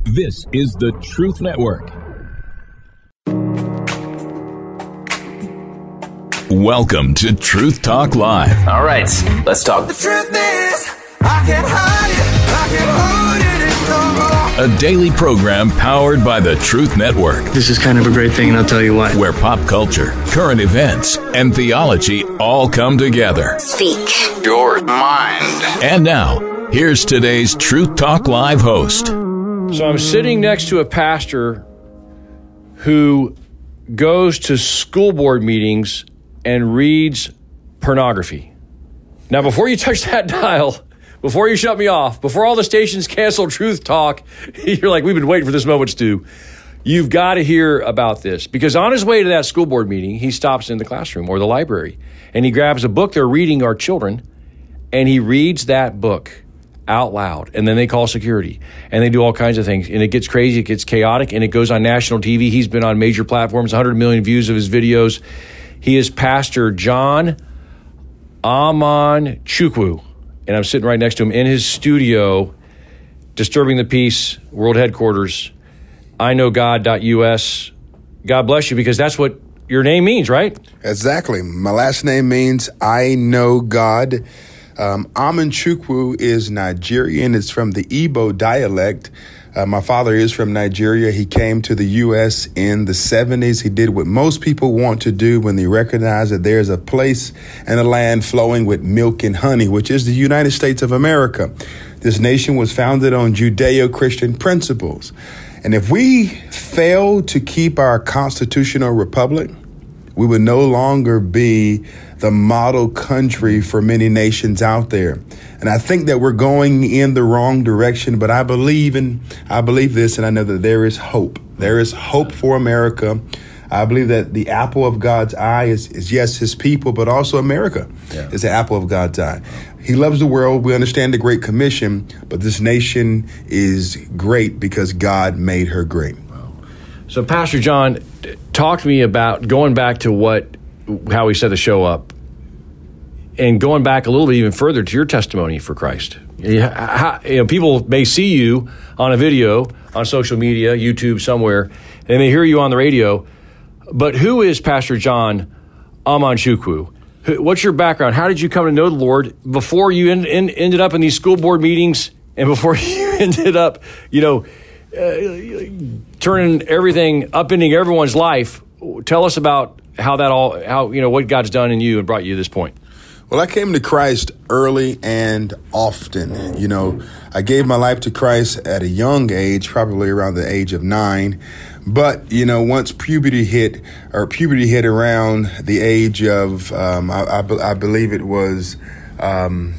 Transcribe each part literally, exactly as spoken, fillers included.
This is the Truth Network. Welcome to Truth Talk Live. All right, let's talk. The truth is, I can't hide it, I can't hold it anymore. A daily program powered by the Truth Network. This is kind of a great thing, and I'll tell you why. Where pop culture, current events, and theology all come together. Speak Your mind. And now, here's today's Truth Talk Live host. So I'm sitting next to a pastor who goes to school board meetings and reads pornography. Now, before you touch that dial, before you shut me off, before all the stations cancel Truth Talk, you're like, we've been waiting for this moment, Stu. You've got to hear about this. Because on his way to that school board meeting, he stops in the classroom or the library, and he grabs a book they're reading, our children, and he reads that book out loud. And then they call security, and they do all kinds of things. And it gets crazy, it gets chaotic, and it goes on national T V. He's been on major platforms, one hundred million views of his videos. He is Pastor John Aman-Chukwu, and I'm sitting right next to him in his studio, Disturbing the Peace, World Headquarters, I know God dot U S. God bless you, because that's what your name means, right? Exactly. My last name means I know God. Um, Aman-Chukwu is Nigerian. It's from the Igbo dialect. Uh, my father is from Nigeria. He came to the U S in the seventies. He did what most people want to do when they recognize that there's a place and a land flowing with milk and honey, which is the United States of America. This nation was founded on Judeo-Christian principles. And if we fail to keep our constitutional republic, we would no longer be the model country for many nations out there. And I think that we're going in the wrong direction, but I believe in, I believe this, and I know that there is hope. There is hope for America. I believe that the apple of God's eye is, is yes, his people, but also America yeah. is the apple of God's eye. He loves the world. We understand the Great Commission, but this nation is great because God made her great. Wow. So Pastor John, talk to me about going back to what, how we set the show up, and going back a little bit even further to your testimony for Christ. How, you know, people may see you on a video, on social media, YouTube, somewhere, and they hear you on the radio, but who is Pastor John Aman-Chukwu? What's your background? How did you come to know the Lord before you in, in, ended up in these school board meetings, and before you ended up, you know, uh, turning everything, upending everyone's life? Tell us about how that all, how, you know, what God's done in you and brought you to this point. Well, I came to Christ early and often. You know, I gave my life to Christ at a young age, probably around the age of nine. But, you know, once puberty hit, or puberty hit around the age of, um, I, I, I believe it was um,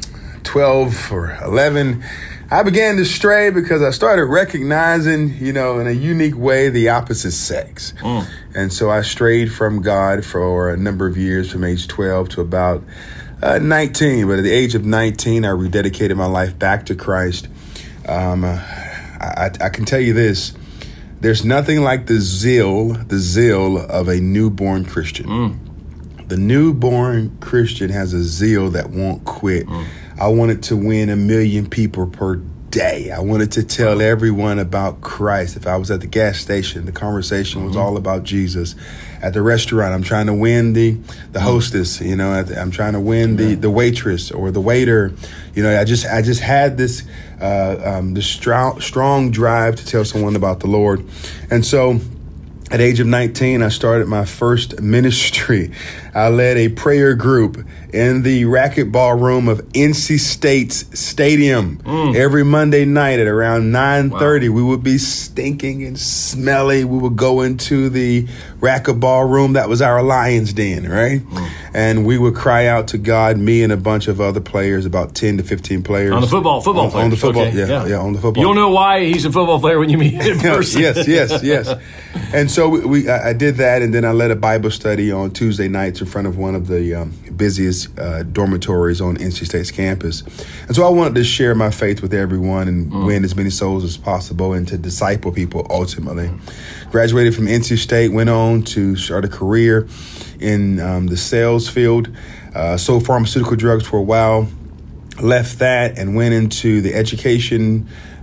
twelve or eleven, I began to stray because I started recognizing, you know, in a unique way, the opposite sex. Mm. And so I strayed from God for a number of years, from age twelve to about uh, nineteen. But at the age of nineteen, I rededicated my life back to Christ. Um, I, I can tell you this. There's nothing like the zeal, the zeal of a newborn Christian. Mm. The newborn Christian has a zeal that won't quit. Mm. I wanted to win a million people per day. I wanted to tell everyone about Christ. If I was at the gas station, the conversation mm-hmm. was all about Jesus. At the restaurant, I'm trying to win the the hostess. You know, I'm trying to win the, the waitress or the waiter. You know, I just I just had this uh, um, this strong strong drive to tell someone about the Lord, and so. At the age of nineteen, I started my first ministry. I led a prayer group in the racquetball room of N C State's stadium. Mm. Every Monday night at around nine thirty, wow. we would be stinking and smelly. We would go into the racquetball room. That was our lion's den, right? Mm. And we would cry out to God, me and a bunch of other players, about ten to fifteen players. On the football, football on, players. On the football, okay. yeah, yeah, yeah, on the football. You'll know why he's a football player when you meet him in person. yes, yes, yes. And so we, we I did that, and then I led a Bible study on Tuesday nights in front of one of the um, busiest uh, dormitories on N C State's campus. And so I wanted to share my faith with everyone and mm. win as many souls as possible and to disciple people ultimately. Mm. Graduated from N C State, went on to start a career in um, the sales field, uh, sold pharmaceutical drugs for a while, left that and went into the education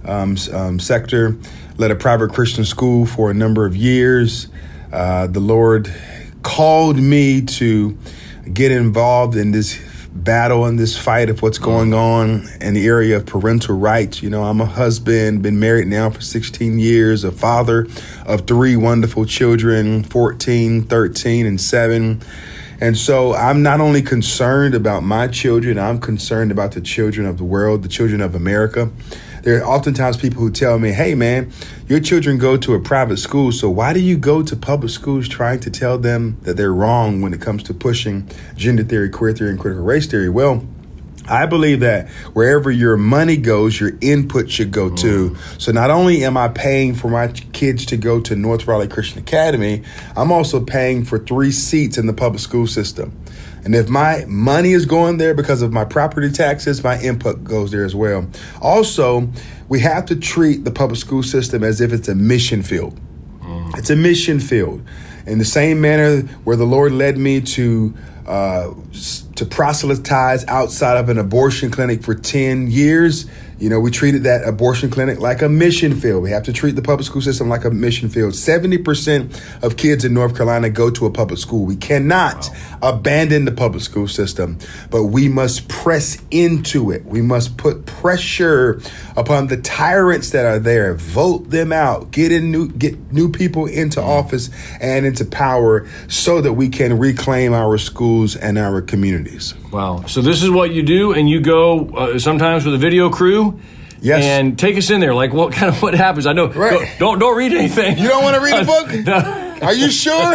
um, um, sector, led a private Christian school for a number of years. Uh, the Lord called me to get involved in this battle and this fight of what's going on in the area of parental rights. You know, I'm a husband, been married now for sixteen years, a father of three wonderful children, fourteen, thirteen, and seven. And so I'm not only concerned about my children, I'm concerned about the children of the world, the children of America. There are oftentimes people who tell me, hey, man, your children go to a private school, so why do you go to public schools trying to tell them that they're wrong when it comes to pushing gender theory, queer theory, and critical race theory? Well, I believe that wherever your money goes, your input should go too. So not only am I paying for my kids to go to North Raleigh Christian Academy, I'm also paying for three seats in the public school system. And if my money is going there because of my property taxes, my input goes there as well. Also, we have to treat the public school system as if it's a mission field. Mm. It's a mission field. In the same manner where the Lord led me to uh, to proselytize outside of an abortion clinic for ten years, you know, we treated that abortion clinic like a mission field. We have to treat the public school system like a mission field. seventy percent of kids in North Carolina go to a public school. We cannot wow. abandon the public school system, but we must press into it. We must put pressure upon the tyrants that are there. Vote them out. Get in new, get new people into office and into power so that we can reclaim our schools and our communities. Wow. So this is what you do, and you go uh, sometimes with a video crew. Yes. And take us in there. Like, what kind of what happens? I know. Right. Go, don't don't read anything. You don't want to read a book? No. Are you sure?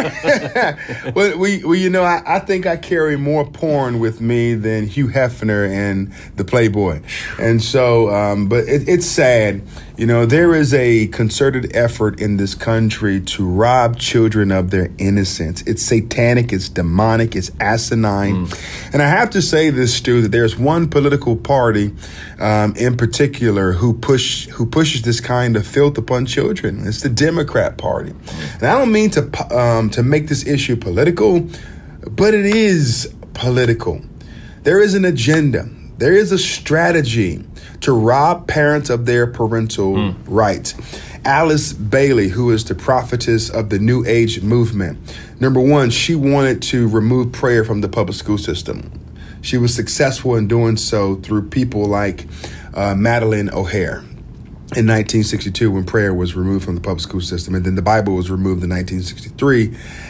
well, we, we, you know, I, I think I carry more porn with me than Hugh Hefner and the Playboy. And so, um, but it, it's sad. You know, there is a concerted effort in this country to rob children of their innocence. It's satanic, it's demonic, it's asinine. Mm. And I have to say this, Stu, that there's one political party um, in particular who push who pushes this kind of filth upon children. It's the Democrat Party. And I don't mean to um, to make this issue political, but it is political. There is an agenda. There is a strategy to rob parents of their parental mm. rights. Alice Bailey, who is the prophetess of the New Age movement, number one, she wanted to remove prayer from the public school system. She was successful in doing so through people like uh, Madeleine O'Hare in nineteen sixty-two when prayer was removed from the public school system, and then the Bible was removed in nineteen sixty-three.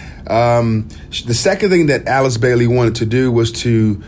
Um, the second thing that Alice Bailey wanted to do was to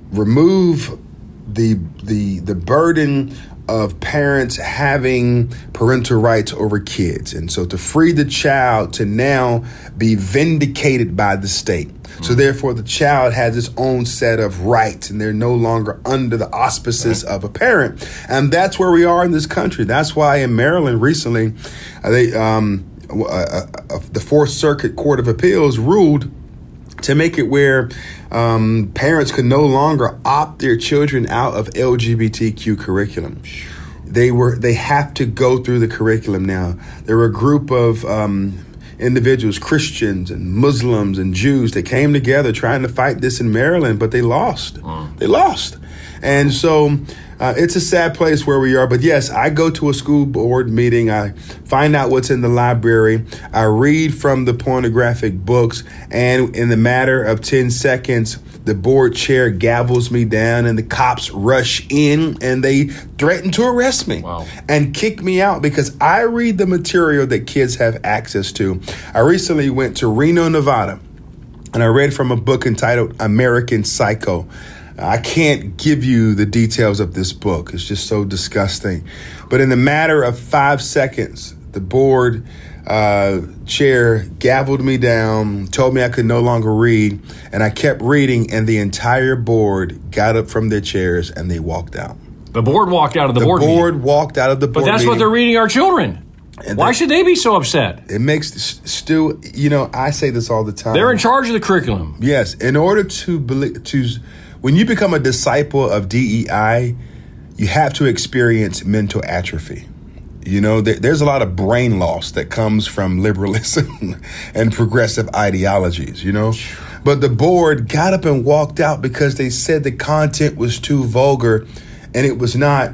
remove the the the burden of parents having parental rights over kids. And so to free the child to now be vindicated by the state. So therefore, the child has its own set of rights, and they're no longer under the auspices of a parent. And that's where we are in this country. That's why in Maryland recently, uh, they um, uh, uh, the Fourth Circuit Court of Appeals ruled to make it where um, parents could no longer opt their children out of L G B T Q curriculum. They were they have to go through the curriculum now. There were a group of um, individuals, Christians and Muslims and Jews, that came together trying to fight this in Maryland, but they lost. Mm. They lost. And so uh, it's a sad place where we are. But yes, I go to a school board meeting. I find out what's in the library. I read from the pornographic books. And in the matter of ten seconds, the board chair gavels me down and the cops rush in and they threaten to arrest me. Wow. And kick me out because I read the material that kids have access to. I recently went to Reno, Nevada, and I read from a book entitled American Psycho. I can't give you the details of this book. It's just so disgusting. But in the matter of five seconds, the board uh, chair gavelled me down, told me I could no longer read, and I kept reading, and the entire board got up from their chairs and they walked out. The board walked out of the, the board meeting. The board meeting. walked out of the board But that's meeting. what they're reading our children. And Why should they be so upset? It makes, Stu, you know, I say this all the time. They're in charge of the curriculum. Yes. In order to believe, to, when you become a disciple of D E I, you have to experience mental atrophy. You know, there, there's a lot of brain loss that comes from liberalism and progressive ideologies, you know. But the board got up and walked out because they said the content was too vulgar and it was not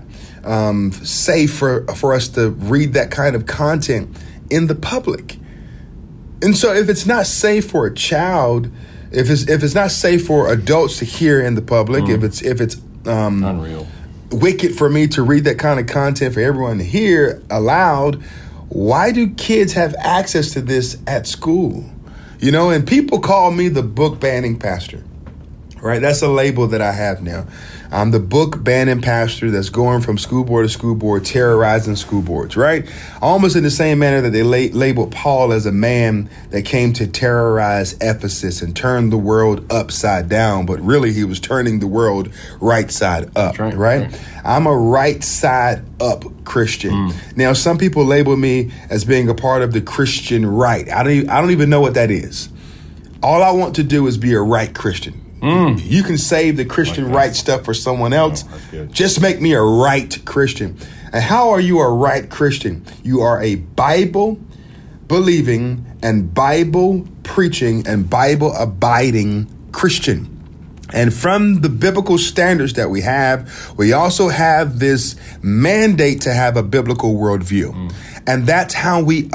um, safe for, for us to read that kind of content in the public. And so if it's not safe for a child, if it's if it's not safe for adults to hear in the public, mm. if it's if it's um, unreal, wicked for me to read that kind of content for everyone to hear aloud, why do kids have access to this at school? You know, and people call me the book banning pastor, right? That's a label that I have now. I'm the book banning pastor that's going from school board to school board, terrorizing school boards, right? Almost in the same manner that they la- labeled Paul as a man that came to terrorize Ephesus and turn the world upside down, but really he was turning the world right side up, right, right? right? I'm a right side up Christian. Mm. Now, some people label me as being a part of the Christian right. I don't even, I don't even know what that is. All I want to do is be a right Christian. Mm. You can save the Christian like right stuff for someone else. Oh, just make me a right Christian. And how are you a right Christian? You are a Bible believing and Bible preaching and Bible abiding Christian. And from the biblical standards that we have, we also have this mandate to have a biblical worldview. Mm. And that's how we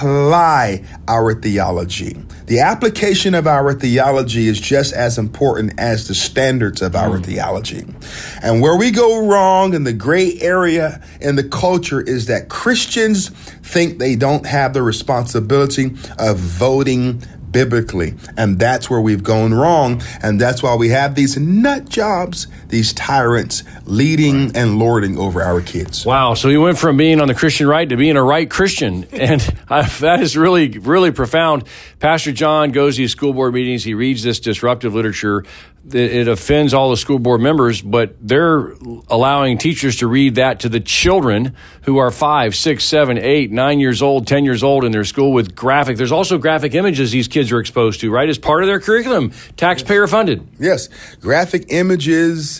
apply our theology. The application of our theology is just as important as the standards of our mm. theology. And where we go wrong in the gray area in the culture is that Christians think they don't have the responsibility of voting biblically. And that's where we've gone wrong. And that's why we have these nut jobs, these tyrants leading and lording over our kids. Wow. So he went from being on the Christian right to being a right Christian. And I, that is really, really profound. Pastor John goes to these school board meetings. He reads this disruptive literature. It offends all the school board members, but they're allowing teachers to read that to the children who are five, six, seven, eight, nine years old, ten years old in their school with graphic. There's also graphic images these kids are exposed to, right, as part of their curriculum, taxpayer funded. Yes, graphic images,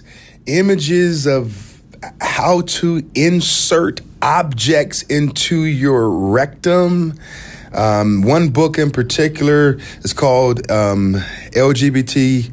images of how to insert objects into your rectum. Um, one book in particular is called um, L G B T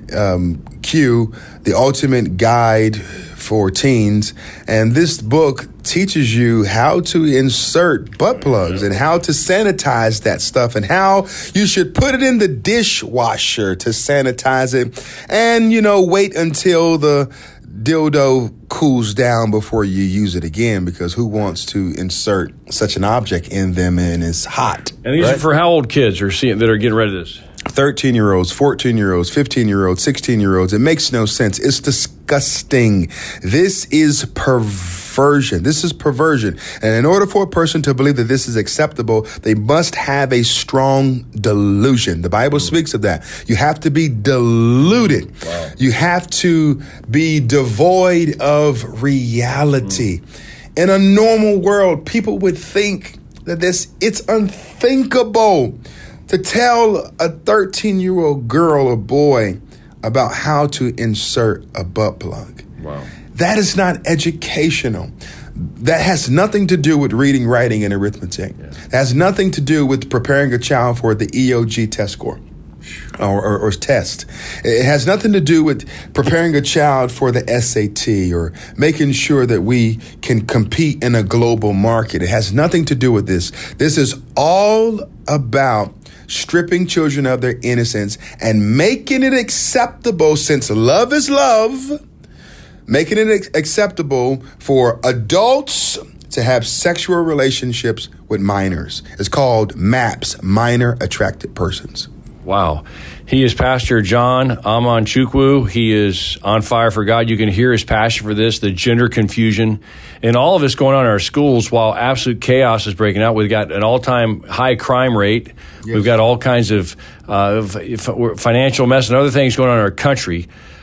Um, Q, The Ultimate Guide for Teens. And this book teaches you how to insert butt plugs and how to sanitize that stuff and how you should put it in the dishwasher to sanitize it. And, you know, wait until the dildo cools down before you use it again, because who wants to insert such an object in them and it's hot? And these right? are for how old kids are seeing that are getting rid of this? thirteen-year-olds, fourteen-year-olds, fifteen-year-olds, sixteen-year-olds. It makes no sense. It's disgusting. This is perversion. This is perversion. And in order for a person to believe that this is acceptable, they must have a strong delusion. The Bible speaks of that. You have to be deluded. Wow. You have to be devoid of reality. Mm. In a normal world, people would think that this, it's unthinkable to tell a thirteen-year-old girl or boy about how to insert a butt plug. Wow. That is not educational. That has nothing to do with reading, writing, and arithmetic. Yeah. That has nothing to do with preparing a child for the E O G test score or, or, or test. It has nothing to do with preparing a child for the S A T or making sure that we can compete in a global market. It has nothing to do with this. This is all about stripping children of their innocence and making it acceptable, since love is love, making it ex- acceptable for adults to have sexual relationships with minors. It's called MAPS, Minor Attracted Persons. Wow. He is Pastor John Amanchukwu. He is on fire for God. You can hear his passion for this, the gender confusion, and all of this going on in our schools while absolute chaos is breaking out. We've got an all-time high crime rate. Yes. We've got all kinds of uh, financial mess and other things going on in our country.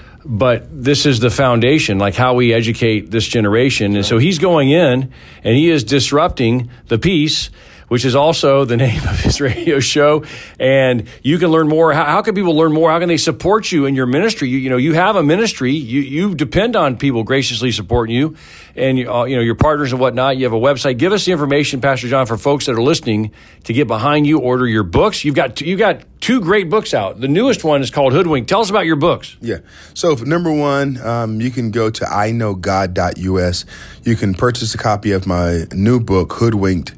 But this is the foundation, like how we educate this generation. And so he's going in and he is disrupting the peace, which is also the name of his radio show. And you can learn more. How, how can people learn more? How can they support you in your ministry? You, you know, you have a ministry. You, you depend on people graciously supporting you. and uh, you know your partners and whatnot. You have a website. Give us the information, Pastor John, for folks that are listening to get behind you. Order your books. You've got you got two great books out. The newest one is called Hoodwinked. Tell us about your books. Yeah. So for number one, um, you can go to I know God dot U S. You can purchase a copy of my new book, Hoodwinked.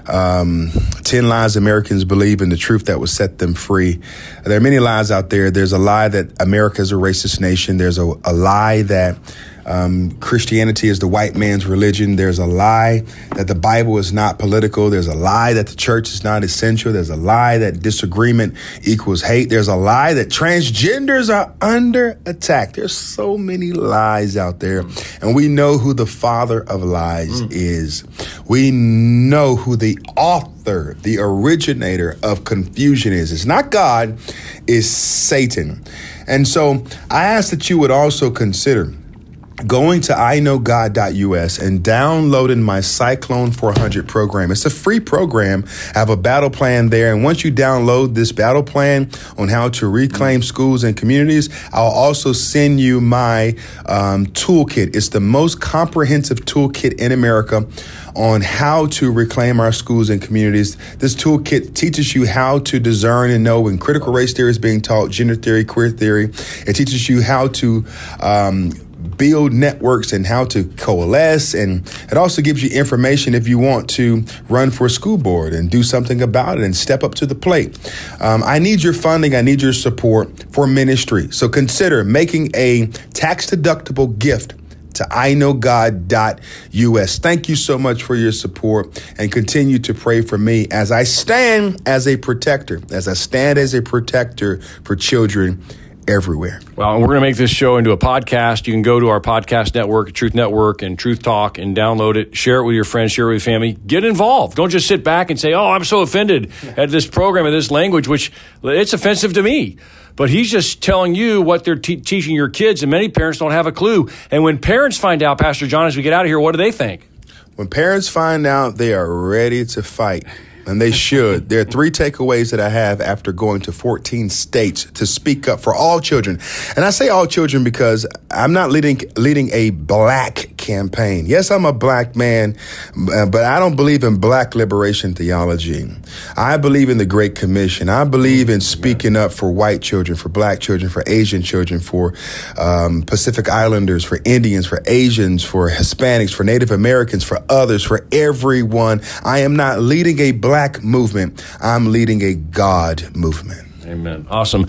Um, ten lies Americans believe in the truth that will set them free. There are many lies out there. There's a lie that America is a racist nation. There's a, a lie that Um, Christianity is the white man's religion. There's a lie that the Bible is not political. There's a lie that the church is not essential. There's a lie that disagreement equals hate. There's a lie that transgenders are under attack. There's so many lies out there. And we know who the father of lies mm. is. We know who the author, the originator of confusion is. It's not God, it's Satan. And so I ask that you would also consider going to I know God dot U S and downloading my Cyclone four hundred program. It's a free program. I have a battle plan there. And once you download this battle plan on how to reclaim schools and communities, I'll also send you my um, toolkit. It's the most comprehensive toolkit in America on how to reclaim our schools and communities. This toolkit teaches you how to discern and know when critical race theory is being taught, gender theory, queer theory. It teaches you how to um, build networks and how to coalesce. And it also gives you information if you want to run for a school board and do something about it and step up to the plate. Um, I need your funding. I need your support for ministry. So consider making a tax-deductible gift to I know God dot U S. Thank you so much for your support, and continue to pray for me as I stand as a protector, as I stand as a protector for children everywhere. Well, we're going to make this show into a podcast. You can go to our podcast network, Truth Network and Truth Talk, and download it. Share it with your friends, share it with your family. Get involved. Don't just sit back and say, oh, I'm so offended at this program and this language, which it's offensive to me. But he's just telling you what they're te- teaching your kids, and many parents don't have a clue. And when parents find out, Pastor John, as we get out of here, what do they think? When parents find out, they are ready to fight. And they should. There are three takeaways that I have after going to fourteen states to speak up for all children. And I say all children because I'm not leading leading a black campaign. Yes, I'm a black man, but I don't believe in black liberation theology. I believe in the Great Commission. I believe in speaking up for white children, for black children, for Asian children, for um, Pacific Islanders, for Indians, for Asians, for Hispanics, for Native Americans, for others, for everyone. I am not leading a black Black movement. I'm leading a God movement. Amen. Awesome.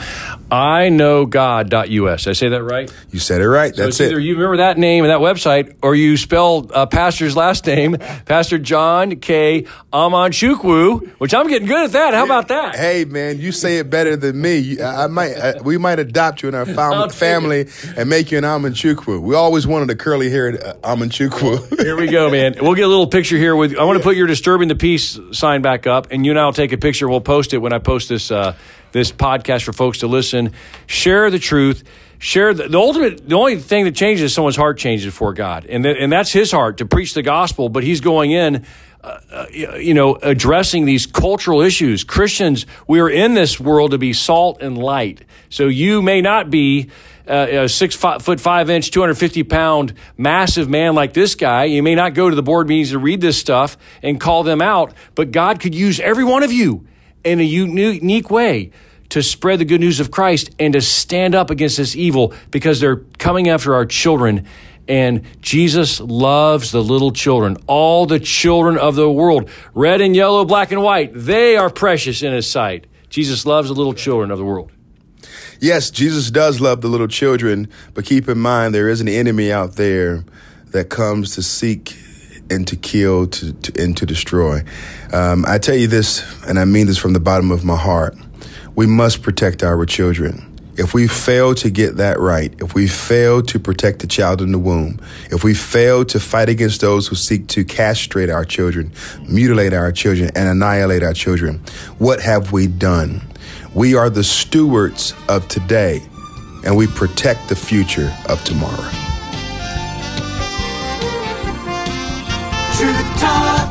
I know God dot U S. Did I say that right? You said it right. So That's it's either it. You remember that name and that website, or you spell uh, Pastor's last name, Pastor John K. Amanchukwu, which I'm getting good at that. How about that? Hey, man, you say it better than me. You, I, I might, I, we might adopt you in our fam- family and make you an Amanchukwu. We always wanted a curly-haired uh, Amanchukwu. Here we go, man. We'll get a little picture here with. I want to put your Disturbing the Peace sign back up, and you and I will take a picture. We'll post it when I post this. Uh, this podcast for folks to listen. Share the truth. Share the, the ultimate, the only thing that changes is someone's heart changes before God. And, th- and that's his heart, to preach the gospel, but he's going in, uh, uh, you know, addressing these cultural issues. Christians, we are in this world to be salt and light. So you may not be uh, a six foot five inch, two hundred fifty pound massive man like this guy. You may not go to the board meetings to read this stuff and call them out, but God could use every one of you in a unique way to spread the good news of Christ and to stand up against this evil, because they're coming after our children. And Jesus loves the little children, all the children of the world, red and yellow, black and white. They are precious in his sight. Jesus loves the little children of the world. Yes, Jesus does love the little children, but keep in mind there is an enemy out there that comes to seek and to kill, to, to and to destroy. Um, I tell you this, and I mean this from the bottom of my heart. We must protect our children. If we fail to get that right, if we fail to protect the child in the womb, if we fail to fight against those who seek to castrate our children, mutilate our children, and annihilate our children, what have we done? We are the stewards of today, and we protect the future of tomorrow. Truth Talk.